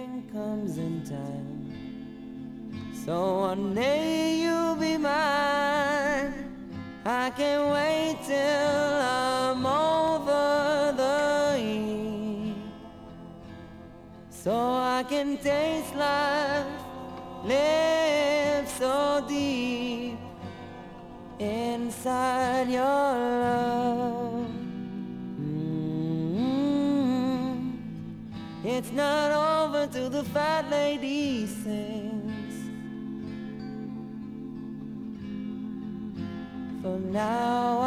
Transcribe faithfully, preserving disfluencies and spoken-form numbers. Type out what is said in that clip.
everything comes in time. So one day you'll be mine. I can't wait till I'm over the heat, so I can taste life, live so deep inside your love. Mm-hmm. It's not over till the fat lady sings. For now